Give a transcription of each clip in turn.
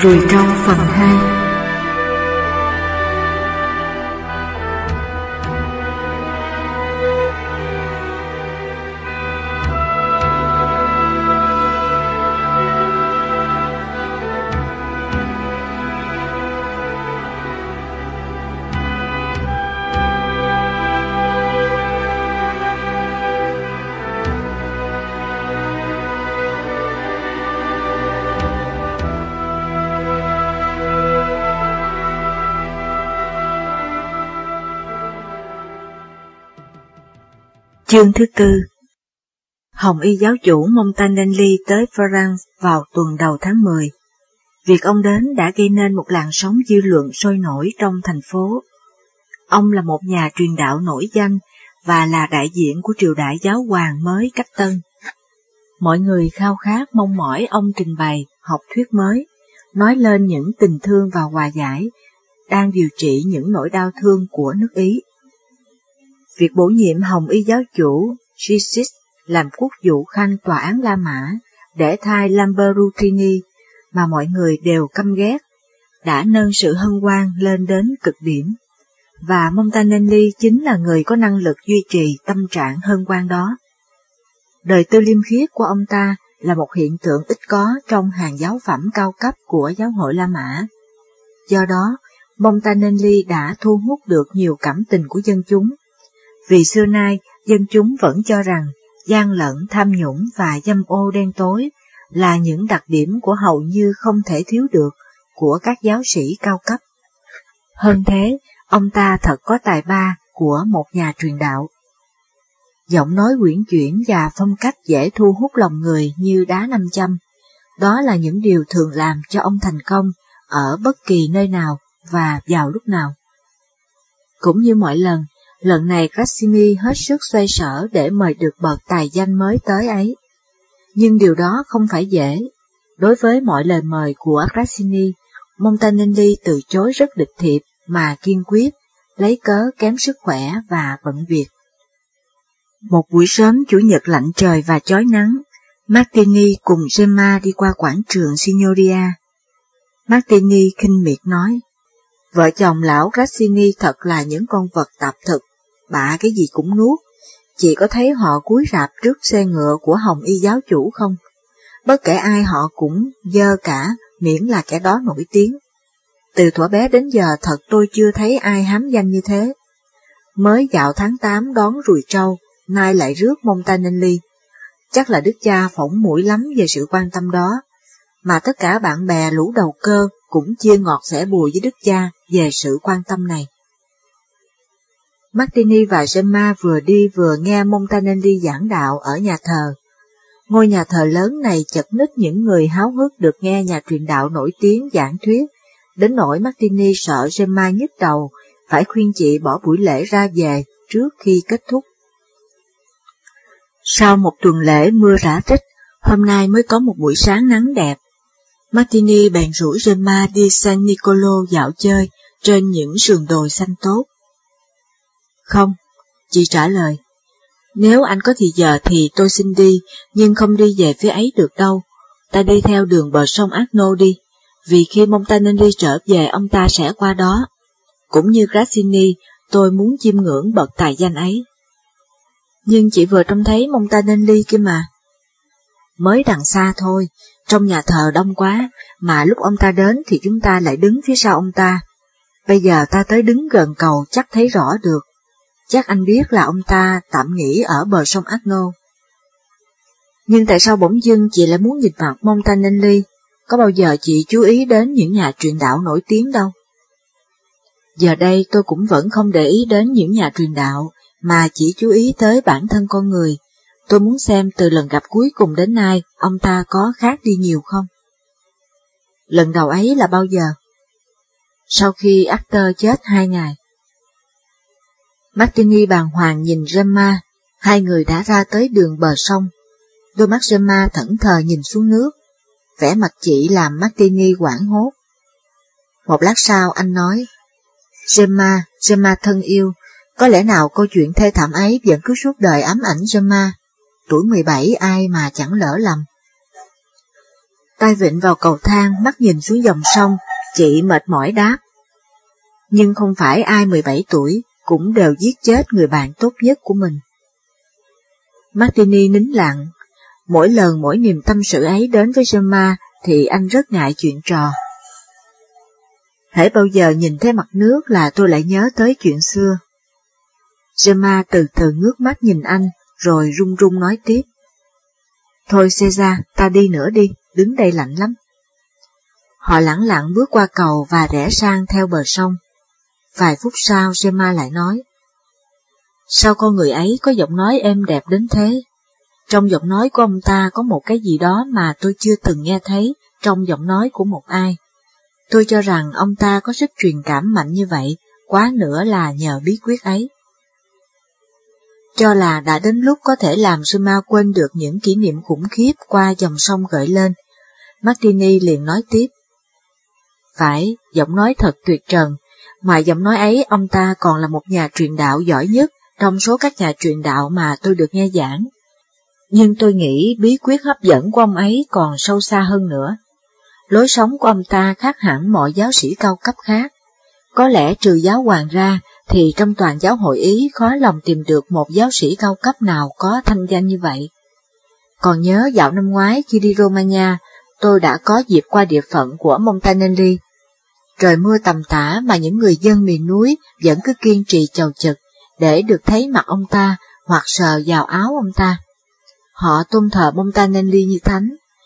Ruồi trâu phần 2. Chương thứ tư. Hồng y giáo chủ Montanelli tới France vào tuần đầu tháng 10. Việc ông đến đã gây nên một làn sóng dư luận sôi nổi trong thành phố. Ông là một nhà truyền đạo nổi danh và là đại diện của triều đại giáo hoàng mới cách tân. Mọi người khao khát mong mỏi ông trình bày học thuyết mới, nói lên những tình thương và hòa giải, đang điều trị những nỗi đau thương của nước Ý. Việc bổ nhiệm Hồng y giáo chủ Gisis làm quốc vụ khanh tòa án La Mã để thay Lambertini mà mọi người đều căm ghét, đã nâng sự hân hoan lên đến cực điểm, và Montanelli chính là người có năng lực duy trì tâm trạng hân hoan đó. Đời tư liêm khiết của ông ta là một hiện tượng ít có trong hàng giáo phẩm cao cấp của giáo hội La Mã. Do đó, Montanelli đã thu hút được nhiều cảm tình của dân chúng. Vì xưa nay, dân chúng vẫn cho rằng gian lận, tham nhũng và dâm ô đen tối là những đặc điểm của hầu như không thể thiếu được của các giáo sĩ cao cấp. Hơn thế, ông ta thật có tài ba của một nhà truyền đạo. Giọng nói uyển chuyển và phong cách dễ thu hút lòng người như đá nam châm, đó là những điều thường làm cho ông thành công ở bất kỳ nơi nào và vào lúc nào. Cũng như mọi lần, lần này Grassini hết sức xoay sở để mời được bậc tài danh mới tới ấy. Nhưng điều đó không phải dễ. Đối với mọi lời mời của Grassini, Montanelli từ chối rất lịch thiệp mà kiên quyết, lấy cớ kém sức khỏe và bận việc. Một buổi sớm chủ nhật lạnh trời và chói nắng, Martini cùng Gemma đi qua quảng trường Signoria. Martini khinh miệt nói: "Vợ chồng lão Grassini thật là những con vật tạp thực, bạ cái gì cũng nuốt, chị có thấy họ cúi rạp trước xe ngựa của Hồng y giáo chủ không? Bất kể ai họ cũng dơ cả, miễn là kẻ đó nổi tiếng. Từ thuở bé đến giờ thật tôi chưa thấy ai hám danh như thế. Mới dạo tháng 8 đón ruồi trâu, nay lại rước Montanelli. Chắc là đức cha phỏng mũi lắm về sự quan tâm đó, mà tất cả bạn bè lũ đầu cơ cũng chia ngọt sẻ bùi với đức cha về sự quan tâm này." Martini và Gemma vừa đi vừa nghe Montanelli giảng đạo ở nhà thờ. Ngôi nhà thờ lớn này chật ních những người háo hức được nghe nhà truyền đạo nổi tiếng giảng thuyết, đến nỗi Martini sợ Gemma nhức đầu, phải khuyên chị bỏ buổi lễ ra về trước khi kết thúc. Sau một tuần lễ mưa rả rích, hôm nay mới có một buổi sáng nắng đẹp. Martini bèn rủ Gemma đi San Nicolo dạo chơi trên những sườn đồi xanh tốt. "Không," chị trả lời, "nếu anh có thì giờ thì tôi xin đi, nhưng không đi về phía ấy được đâu. Ta đi theo đường bờ sông Arno đi, vì khi Montanelli trở về ông ta sẽ qua đó. Cũng như Grassini, tôi muốn chiêm ngưỡng bậc tài danh ấy." "Nhưng chị vừa trông thấy Montanelli kia mà." "Mới đằng xa thôi, trong nhà thờ đông quá, mà lúc ông ta đến thì chúng ta lại đứng phía sau ông ta. Bây giờ ta tới đứng gần cầu chắc thấy rõ được. Chắc anh biết là ông ta tạm nghỉ ở bờ sông Arno." "Nhưng tại sao bỗng dưng chị lại muốn nhìn mặt Montanelli? Có bao giờ chị chú ý đến những nhà truyền đạo nổi tiếng đâu." "Giờ đây tôi cũng vẫn không để ý đến những nhà truyền đạo, mà chỉ chú ý tới bản thân con người. Tôi muốn xem từ lần gặp cuối cùng đến nay, ông ta có khác đi nhiều không." "Lần đầu ấy là bao giờ?" "Sau khi Arthur chết 2 ngày. Martini bàng hoàng nhìn Gemma, hai người đã ra tới đường bờ sông. Đôi mắt Gemma thẫn thờ nhìn xuống nước, vẻ mặt chị làm Martini hoảng hốt. Một lát sau anh nói: Gemma thân yêu, có lẽ nào câu chuyện thê thảm ấy vẫn cứ suốt đời ám ảnh Gemma, tuổi 17 ai mà chẳng lỡ lầm." tay vịn vào cầu thang, mắt nhìn xuống dòng sông, chị mệt mỏi đáp. Nhưng không phải ai 17 tuổi cũng đều giết chết người bạn tốt nhất của mình. Martini nín lặng. Mỗi lần mỗi niềm tâm sự ấy đến với Gemma thì anh rất ngại chuyện trò. Hễ bao giờ nhìn thấy mặt nước là tôi lại nhớ tới chuyện xưa. Gemma từ từ ngước mắt nhìn anh, rồi run run nói tiếp. Thôi Caesar, ta đi nữa đi, đứng đây lạnh lắm. Họ lẳng lặng bước qua cầu và rẽ sang theo bờ sông. Vài phút sau Gemma lại nói. Sao con người ấy có giọng nói êm đẹp đến thế? Trong giọng nói của ông ta có một cái gì đó mà tôi chưa từng nghe thấy trong giọng nói của một ai. Tôi cho rằng ông ta có sức truyền cảm mạnh như vậy, quá nữa là nhờ bí quyết ấy. Cho là đã đến lúc có thể làm Gemma quên được những kỷ niệm khủng khiếp qua dòng sông gợi lên. Martini liền nói tiếp. Phải, giọng nói thật tuyệt trần. Ngoài giọng nói ấy, ông ta còn là một nhà truyền đạo giỏi nhất trong số các nhà truyền đạo mà tôi được nghe giảng. Nhưng tôi nghĩ bí quyết hấp dẫn của ông ấy còn sâu xa hơn nữa. Lối sống của ông ta khác hẳn mọi giáo sĩ cao cấp khác. Có lẽ trừ giáo hoàng ra, thì trong toàn giáo hội Ý khó lòng tìm được một giáo sĩ cao cấp nào có thanh danh như vậy. Còn nhớ dạo năm ngoái khi đi Romagna, tôi đã có dịp qua địa phận của Montanelli. Trời mưa tầm tã mà những người dân miền núi vẫn cứ kiên trì chầu chực để được thấy mặt ông ta hoặc sờ vào áo ông ta. Họ tôn thờ Montanelli như thánh.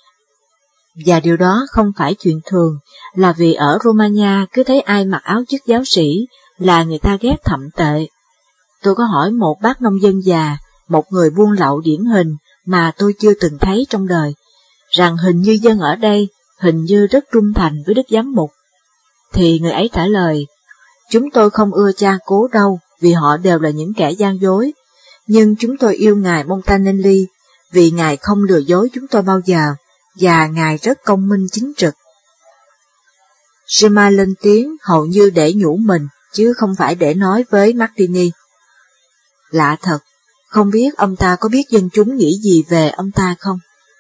Và điều đó không phải chuyện thường, là vì ở Romagna cứ thấy ai mặc áo chức giáo sĩ là người ta ghét thậm tệ. Tôi có hỏi một bác nông dân già, một người buôn lậu điển hình mà tôi chưa từng thấy trong đời, rằng hình như dân ở đây hình như rất trung thành với đức giám mục. Thì người ấy trả lời, chúng tôi không ưa cha cố đâu vì họ đều là những kẻ gian dối, nhưng chúng tôi yêu ngài Montanelli vì ngài không lừa dối chúng tôi bao giờ, và ngài rất công minh chính trực. Gemma lên tiếng hầu như để nhủ mình, chứ không phải để nói với Martini. Lạ thật, không biết ông ta có biết dân chúng nghĩ gì về ông ta không?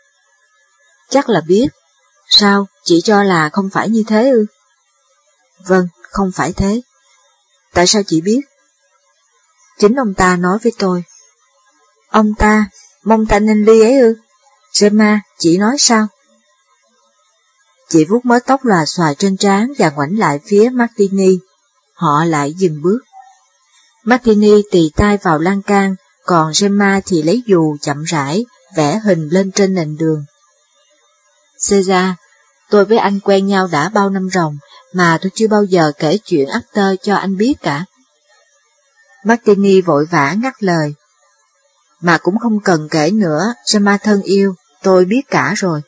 Chắc là biết. Sao, chị cho là không phải như thế ư? Vâng, không phải thế. Tại sao chị biết? Chính ông ta nói với tôi. Ông ta, Montanelli ấy ư? Gemma, chị nói sao? Chị vuốt mớ tóc lòa xòa trên trán và ngoảnh lại phía Martini. Họ lại dừng bước. Martini tì tay vào lan can, còn Gemma thì lấy dù chậm rãi, vẽ hình lên trên nền đường. Caesar, tôi với anh quen nhau đã bao năm ròng, mà tôi chưa bao giờ kể chuyện Arthur cho anh biết cả. Martini vội vã ngắt lời. Mà cũng không cần kể nữa, Gemma thân yêu, tôi biết cả rồi.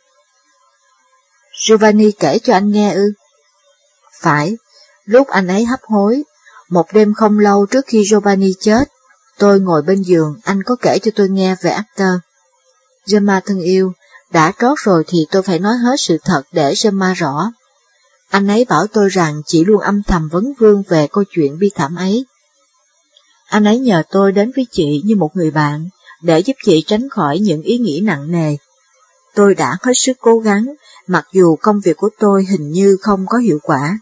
Giovanni kể cho anh nghe ư? Phải, lúc anh ấy hấp hối, một đêm không lâu trước khi Giovanni chết, tôi ngồi bên giường, anh có kể cho tôi nghe về Arthur. Gemma thân yêu, đã trót rồi thì tôi phải nói hết sự thật để Gemma rõ. Anh ấy bảo tôi rằng chị luôn âm thầm vấn vương về câu chuyện bi thảm ấy. Anh ấy nhờ tôi đến với chị như một người bạn, để giúp chị tránh khỏi những ý nghĩ nặng nề. Tôi đã hết sức cố gắng, mặc dù công việc của tôi hình như không có hiệu quả.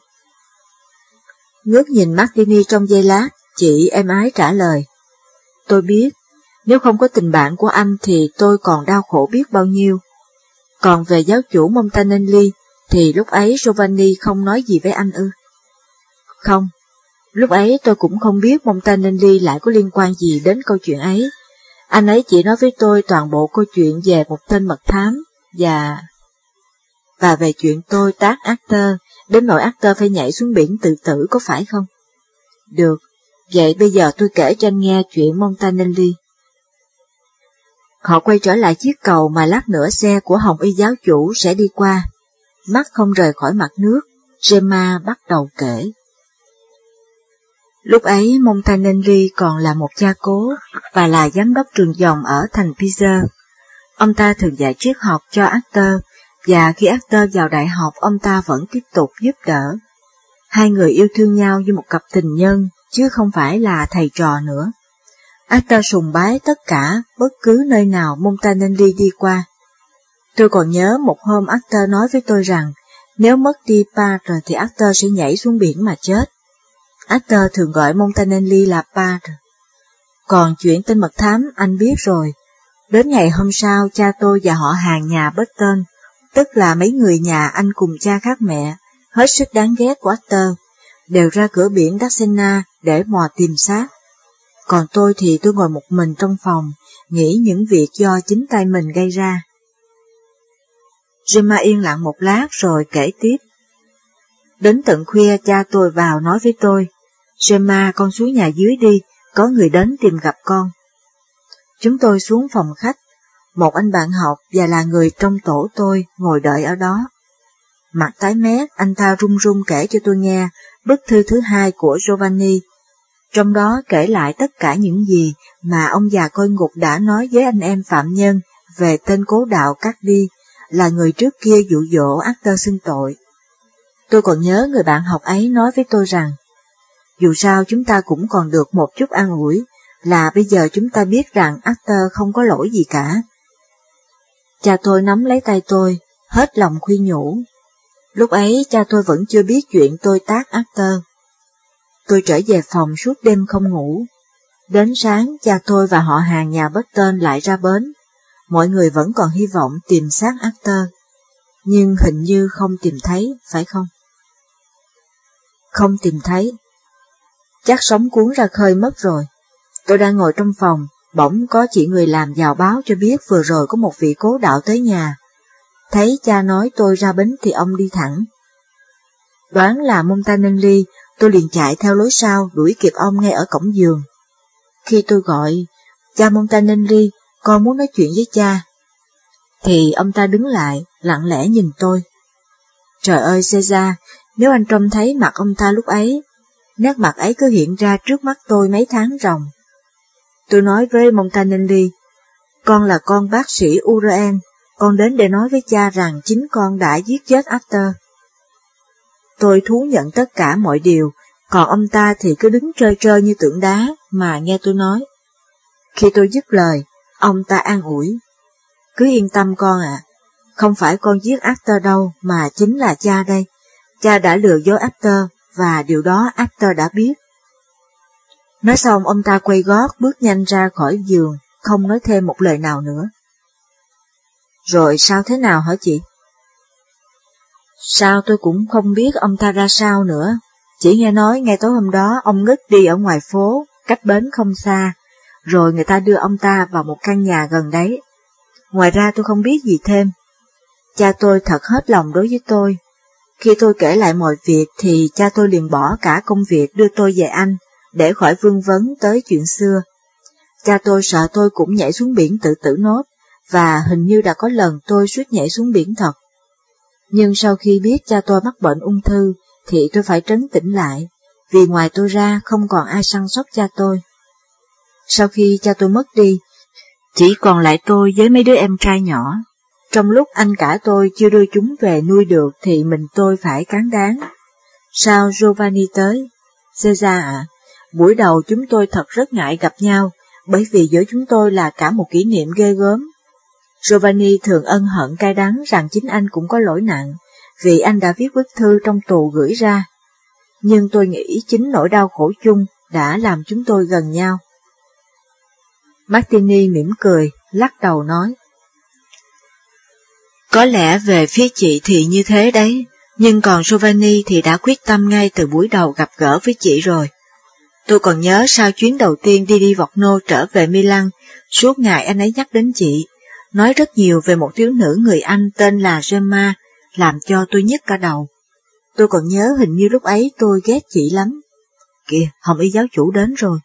Ngước nhìn Martini trong giây lát, chị êm ái trả lời. Tôi biết, nếu không có tình bạn của anh thì tôi còn đau khổ biết bao nhiêu. Còn về giáo chủ Montanelli, thì lúc ấy Giovanni không nói gì với anh ư? Không, lúc ấy tôi cũng không biết Montanelli lại có liên quan gì đến câu chuyện ấy. Anh ấy chỉ nói với tôi toàn bộ câu chuyện về một tên mật thám, và về chuyện tôi tác Arthur, đến nỗi Arthur phải nhảy xuống biển tự tử có phải không? Được, vậy bây giờ tôi kể cho anh nghe chuyện Montanelli. Họ quay trở lại chiếc cầu mà lát nữa xe của Hồng Y giáo chủ sẽ đi qua. Mắt không rời khỏi mặt nước, Gemma bắt đầu kể. Lúc ấy Montanelli còn là một cha cố và là giám đốc trường dòng ở thành Pisa. Ông ta thường dạy triết học cho Arthur, và khi Arthur vào đại học ông ta vẫn tiếp tục giúp đỡ. Hai người yêu thương nhau như một cặp tình nhân, chứ không phải là thầy trò nữa. Arthur sùng bái tất cả, bất cứ nơi nào Montanelli đi qua. Tôi còn nhớ một hôm Arthur nói với tôi rằng nếu mất đi Padre thì Arthur sẽ nhảy xuống biển mà chết. Arthur thường gọi Montanelli là Padre. Còn chuyện tên mật thám anh biết rồi. Đến ngày hôm sau, cha tôi và họ hàng nhà Burton, tức là mấy người nhà anh cùng cha khác mẹ, hết sức đáng ghét của Arthur, đều ra cửa biển Darsena để mò tìm xác. Còn tôi thì tôi ngồi một mình trong phòng, nghĩ những việc do chính tay mình gây ra. Gemma yên lặng một lát rồi kể tiếp. Đến tận khuya cha tôi vào nói với tôi, Gemma, con xuống nhà dưới đi, có người đến tìm gặp con. Chúng tôi xuống phòng khách, một anh bạn học và là người trong tổ tôi ngồi đợi ở đó. Mặt tái mét, anh ta run run kể cho tôi nghe bức thư thứ hai của Giovanni, trong đó kể lại tất cả những gì mà ông già coi ngục đã nói với anh em phạm nhân về tên cố đạo Cardi, là người trước kia dụ dỗ Arthur xưng tội. Tôi còn nhớ người bạn học ấy nói với tôi rằng, dù sao chúng ta cũng còn được một chút an ủi, là bây giờ chúng ta biết rằng Arthur không có lỗi gì cả. Cha tôi nắm lấy tay tôi, hết lòng khuyên nhủ. Lúc ấy cha tôi vẫn chưa biết chuyện tôi tát Arthur. Tôi trở về phòng suốt đêm không ngủ. Đến sáng cha tôi và họ hàng nhà Burton lại ra bến. Mọi người vẫn còn hy vọng tìm xác Arthur, nhưng hình như không tìm thấy, phải không? Không tìm thấy. Chắc sống cuốn ra khơi mất rồi. Tôi đang ngồi trong phòng, bỗng có chị người làm vào báo cho biết vừa rồi có một vị cố đạo tới nhà. Thấy cha nói tôi ra bến thì ông đi thẳng. Đoán là Montanelli, tôi liền chạy theo lối sau đuổi kịp ông ngay ở cổng giường. Khi tôi gọi, cha Montanelli, con muốn nói chuyện với cha, thì ông ta đứng lại, lặng lẽ nhìn tôi. Trời ơi Caesar, nếu anh trông thấy mặt ông ta lúc ấy, nét mặt ấy cứ hiện ra trước mắt tôi mấy tháng ròng. Tôi nói với Montanelli, con là con bác sĩ Uriel, con đến để nói với cha rằng chính con đã giết chết Arthur. Tôi thú nhận tất cả mọi điều, còn ông ta thì cứ đứng trơ trơ như tượng đá mà nghe tôi nói. Khi tôi dứt lời, ông ta an ủi. Cứ yên tâm con ạ, không phải con giết Arthur đâu mà chính là cha đây. Cha đã lừa dối Arthur và điều đó Arthur đã biết. Nói xong ông ta quay gót bước nhanh ra khỏi giường, không nói thêm một lời nào nữa. Rồi sao thế nào hả chị? Sao tôi cũng không biết ông ta ra sao nữa, chỉ nghe nói ngay tối hôm đó ông ngất đi ở ngoài phố, cách bến không xa, rồi người ta đưa ông ta vào một căn nhà gần đấy. Ngoài ra tôi không biết gì thêm. Cha tôi thật hết lòng đối với tôi. Khi tôi kể lại mọi việc thì cha tôi liền bỏ cả công việc đưa tôi về Anh, để khỏi vương vấn tới chuyện xưa. Cha tôi sợ tôi cũng nhảy xuống biển tự tử nốt, và hình như đã có lần tôi suýt nhảy xuống biển thật. Nhưng sau khi biết cha tôi mắc bệnh ung thư, thì tôi phải trấn tĩnh lại, vì ngoài tôi ra không còn ai săn sóc cha tôi. Sau khi cha tôi mất đi, chỉ còn lại tôi với mấy đứa em trai nhỏ. Trong lúc anh cả tôi chưa đưa chúng về nuôi được thì mình tôi phải cán đáng. Sao Giovanni tới? Caesar ạ, buổi đầu chúng tôi thật rất ngại gặp nhau, bởi vì giữa chúng tôi là cả một kỷ niệm ghê gớm. Giovanni thường ân hận cay đắng rằng chính anh cũng có lỗi nặng, vì anh đã viết bức thư trong tù gửi ra. Nhưng tôi nghĩ chính nỗi đau khổ chung đã làm chúng tôi gần nhau. Martini mỉm cười, lắc đầu nói. Có lẽ về phía chị thì như thế đấy, nhưng còn Giovanni thì đã quyết tâm ngay từ buổi đầu gặp gỡ với chị rồi. Tôi còn nhớ sau chuyến đầu tiên đi Livorno trở về Milan, suốt ngày anh ấy nhắc đến chị, nói rất nhiều về một thiếu nữ người Anh tên là Gemma, làm cho tôi nhức cả đầu. Tôi còn nhớ hình như lúc ấy tôi ghét chị lắm. Kìa, Hồng Y giáo chủ đến rồi.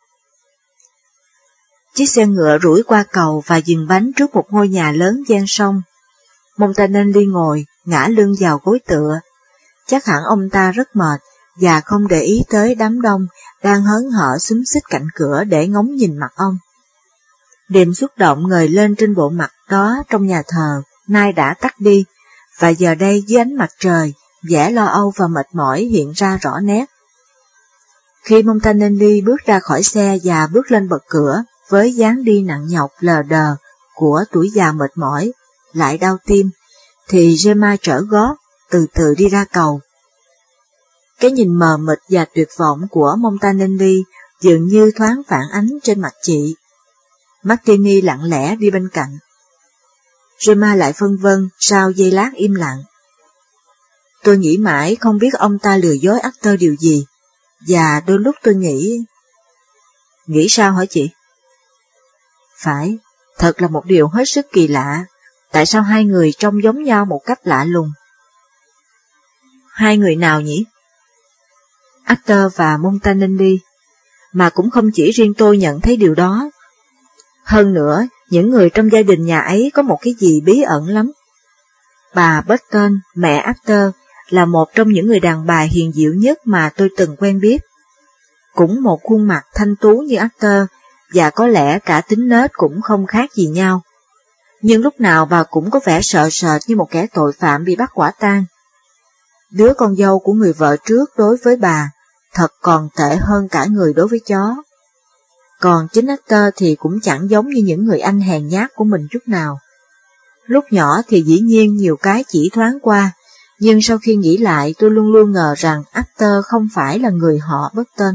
Chiếc xe ngựa rủi qua cầu và dừng bánh trước một ngôi nhà lớn ven sông. Montanelli ngồi, ngã lưng vào gối tựa. Chắc hẳn ông ta rất mệt, và không để ý tới đám đông đang hớn hở xúm xít cạnh cửa để ngóng nhìn mặt ông. Niềm xúc động ngời lên trên bộ mặt đó trong nhà thờ, nay đã tắt đi, và giờ đây dưới ánh mặt trời, vẻ lo âu và mệt mỏi hiện ra rõ nét. Khi Montanelli bước ra khỏi xe và bước lên bậc cửa, với dáng đi nặng nhọc lờ đờ của tuổi già mệt mỏi, lại đau tim, thì Gemma trở gót, từ từ đi ra cầu. Cái nhìn mờ mịt và tuyệt vọng của Montanelli dường như thoáng phản ánh trên mặt chị. Martini lặng lẽ đi bên cạnh. Gemma lại phân vân sau giây lát im lặng. Tôi nghĩ mãi không biết ông ta lừa dối Arthur điều gì, và đôi lúc tôi nghĩ... Nghĩ sao hả chị? Phải, thật là một điều hết sức kỳ lạ, tại sao hai người trông giống nhau một cách lạ lùng? Hai người nào nhỉ? Arthur và Montanelli, mà cũng không chỉ riêng tôi nhận thấy điều đó. Hơn nữa, những người trong gia đình nhà ấy có một cái gì bí ẩn lắm. Bà Burton, mẹ Arthur, là một trong những người đàn bà hiền dịu nhất mà tôi từng quen biết. Cũng một khuôn mặt thanh tú như Arthur, và có lẽ cả tính nết cũng không khác gì nhau. Nhưng lúc nào bà cũng có vẻ sợ sệt như một kẻ tội phạm bị bắt quả tang. Đứa con dâu của người vợ trước đối với bà thật còn tệ hơn cả người đối với chó. Còn chính Arthur thì cũng chẳng giống như những người anh hèn nhát của mình chút nào. Lúc nhỏ thì dĩ nhiên nhiều cái chỉ thoáng qua, nhưng sau khi nghĩ lại tôi luôn luôn ngờ rằng Arthur không phải là người họ Burton.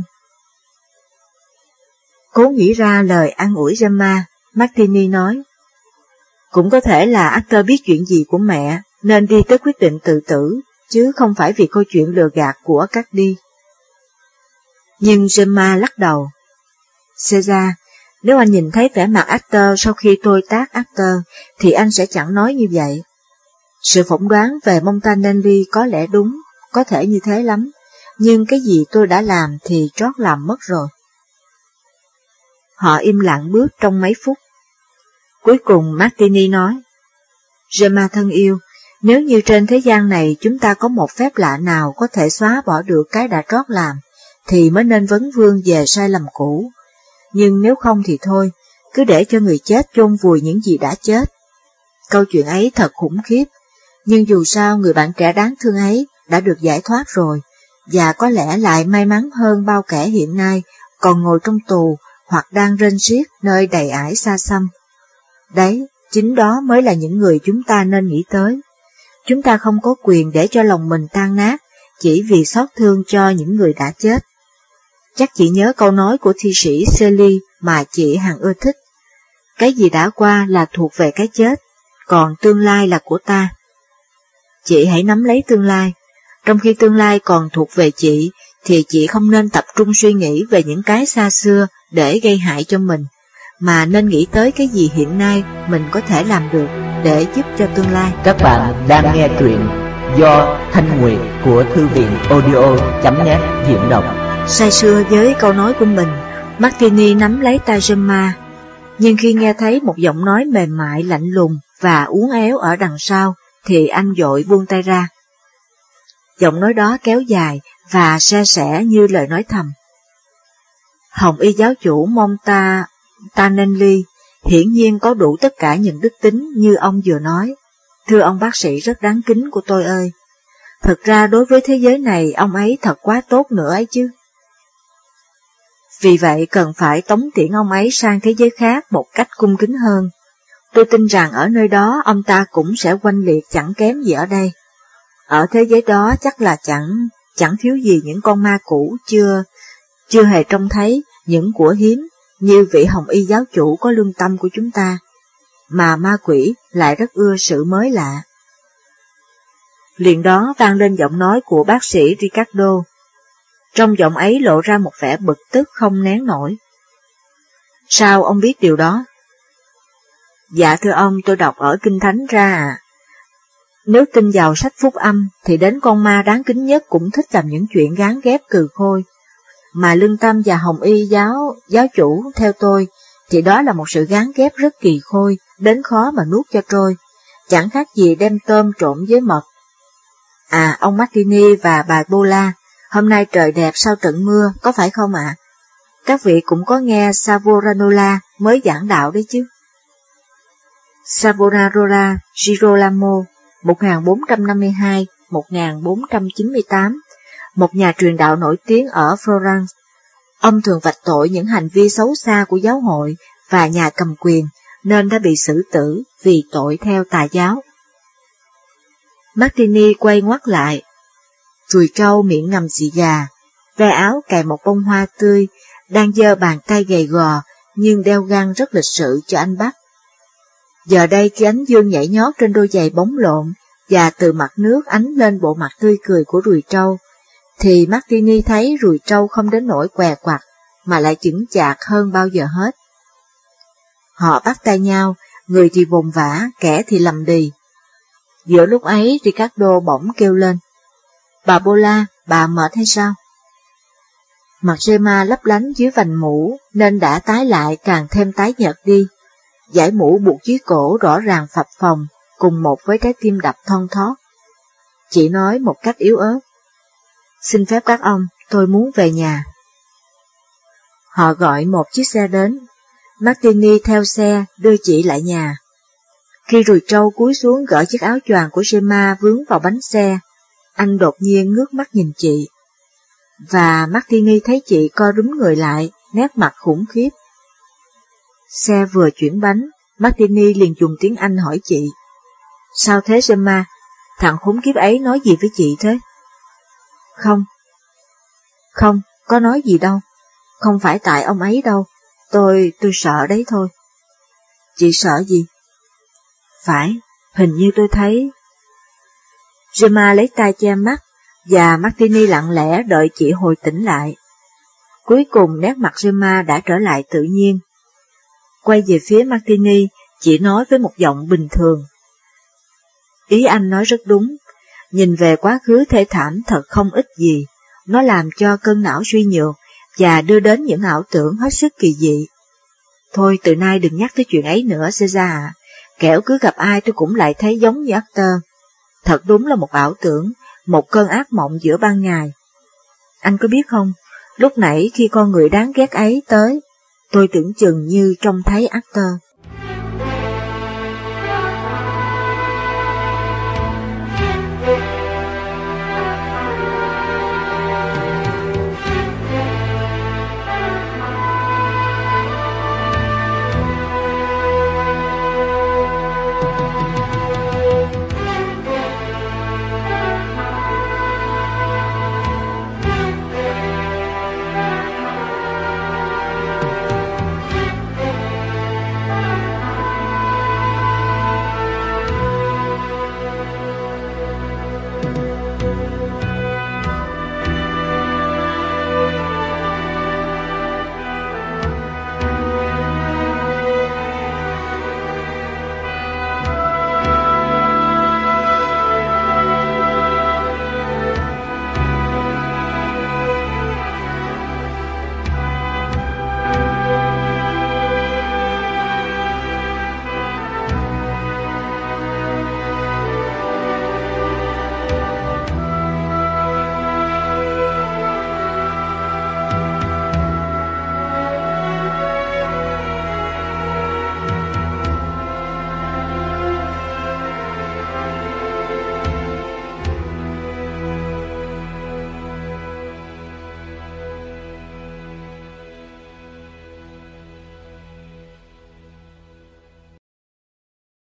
Cố nghĩ ra lời an ủi Gemma, Martini nói. Cũng có thể là Arthur biết chuyện gì của mẹ, nên đi tới quyết định tự tử, chứ không phải vì câu chuyện lừa gạt của Cardi. Nhưng Gemma lắc đầu. Caesar, nếu anh nhìn thấy vẻ mặt Arthur sau khi tôi tát Arthur, thì anh sẽ chẳng nói như vậy. Sự phỏng đoán về Montanelli có lẽ đúng, có thể như thế lắm, nhưng cái gì tôi đã làm thì trót làm mất rồi. Họ im lặng bước trong mấy phút. Cuối cùng Martini nói, Gemma thân yêu, nếu như trên thế gian này chúng ta có một phép lạ nào có thể xóa bỏ được cái đã trót làm, thì mới nên vấn vương về sai lầm cũ. Nhưng nếu không thì thôi, cứ để cho người chết chôn vùi những gì đã chết. Câu chuyện ấy thật khủng khiếp, nhưng dù sao người bạn trẻ đáng thương ấy đã được giải thoát rồi, và có lẽ lại may mắn hơn bao kẻ hiện nay còn ngồi trong tù hoặc đang rên xiết nơi đầy ải xa xăm. Đấy, chính đó mới là những người chúng ta nên nghĩ tới. Chúng ta không có quyền để cho lòng mình tan nát chỉ vì xót thương cho những người đã chết. Chắc chị nhớ câu nói của thi sĩ Shelley mà chị hằng ưa thích. Cái gì đã qua là thuộc về cái chết, còn tương lai là của ta. Chị hãy nắm lấy tương lai. Trong khi tương lai còn thuộc về chị, thì chị không nên tập trung suy nghĩ về những cái xa xưa để gây hại cho mình, mà nên nghĩ tới cái gì hiện nay mình có thể làm được để giúp cho tương lai. Các bạn đang nghe truyện do Thanh Nguyệt của Thư viện audio.net diễn đọc. Say sưa với câu nói của mình, Martini nắm lấy tay Gemma, nhưng khi nghe thấy một giọng nói mềm mại lạnh lùng và uốn éo ở đằng sau, thì anh vội buông tay ra. Giọng nói đó kéo dài và se sẻ như lời nói thầm. Hồng y giáo chủ Montanelli hiển nhiên có đủ tất cả những đức tính như ông vừa nói. Thưa ông bác sĩ rất đáng kính của tôi ơi, thực ra đối với thế giới này ông ấy thật quá tốt nữa ấy chứ. Vì vậy cần phải tống tiễn ông ấy sang thế giới khác một cách cung kính hơn. Tôi tin rằng ở nơi đó ông ta cũng sẽ oanh liệt chẳng kém gì ở đây. Ở thế giới đó chắc là chẳng thiếu gì những con ma cũ chưa hề trông thấy những của hiếm như vị hồng y giáo chủ có lương tâm của chúng ta, mà ma quỷ lại rất ưa sự mới lạ. Liền đó vang lên giọng nói của bác sĩ Ricardo. Trong giọng ấy lộ ra một vẻ bực tức không nén nổi. Sao ông biết điều đó? Dạ thưa ông, tôi đọc ở Kinh Thánh ra à. Nếu tin vào sách phúc âm thì đến con ma đáng kính nhất cũng thích làm những chuyện gán ghép cừ khôi. Mà lương tâm và hồng y giáo chủ theo tôi thì đó là một sự gán ghép rất kỳ khôi, đến khó mà nuốt cho trôi, chẳng khác gì đem tôm trộn với mật. À, ông Martini và bà Bola, hôm nay trời đẹp sau trận mưa, có phải không ạ? Các vị cũng có nghe Savonarola mới giảng đạo đấy chứ. Savonarola Girolamo 1452-1498, một nhà truyền đạo nổi tiếng ở Florence. Ông thường vạch tội những hành vi xấu xa của giáo hội và nhà cầm quyền, nên đã bị xử tử vì tội theo tà giáo. Martini quay ngoắt lại. Rùi trâu miệng ngầm xì gà, ve áo cài một bông hoa tươi, đang giơ bàn tay gầy gò nhưng đeo găng rất lịch sự cho anh bắt. Giờ đây khi ánh dương nhảy nhót trên đôi giày bóng lộn và từ mặt nước ánh lên bộ mặt tươi cười của rùi trâu, thì Martini thấy rùi trâu không đến nỗi què quặt mà lại chững chạc hơn bao giờ hết. Họ bắt tay nhau, người thì vồn vã, kẻ thì lầm đì. Giữa lúc ấy Ricardo bỗng kêu lên: "Bà Bola, bà mệt hay sao?" Mặt Gemma lấp lánh dưới vành mũ nên đã tái lại càng thêm tái nhợt đi. Dải mũ buộc dưới cổ rõ ràng phập phồng, cùng một với trái tim đập thon thót. Chị nói một cách yếu ớt: "Xin phép các ông, tôi muốn về nhà." Họ gọi một chiếc xe đến. Martini theo xe đưa chị lại nhà. Khi rùi trâu cúi xuống gỡ chiếc áo choàng của Gemma vướng vào bánh xe, anh đột nhiên ngước mắt nhìn chị. Và Martini thấy chị co rúm người lại, nét mặt khủng khiếp. Xe vừa chuyển bánh, Martini liền dùng tiếng Anh hỏi chị: "Sao thế Gemma? Thằng khốn kiếp ấy nói gì với chị thế?" Không, có nói gì đâu. Không phải tại ông ấy đâu. Tôi sợ đấy thôi." "Chị sợ gì?" "Phải, hình như tôi thấy..." Gemma lấy tay che mắt, và Martini lặng lẽ đợi chị hồi tỉnh lại. Cuối cùng nét mặt Gemma đã trở lại tự nhiên. Quay về phía Martini, chị nói với một giọng bình thường: "Ý anh nói rất đúng, nhìn về quá khứ thê thảm thật không ích gì, nó làm cho cơn não suy nhược và đưa đến những ảo tưởng hết sức kỳ dị. Thôi từ nay đừng nhắc tới chuyện ấy nữa Caesar ạ, kẻo cứ gặp ai tôi cũng lại thấy giống như Arthur. Thật đúng là một ảo tưởng, một cơn ác mộng giữa ban ngày. Anh có biết không, lúc nãy khi con người đáng ghét ấy tới, tôi tưởng chừng như trông thấy Arthur."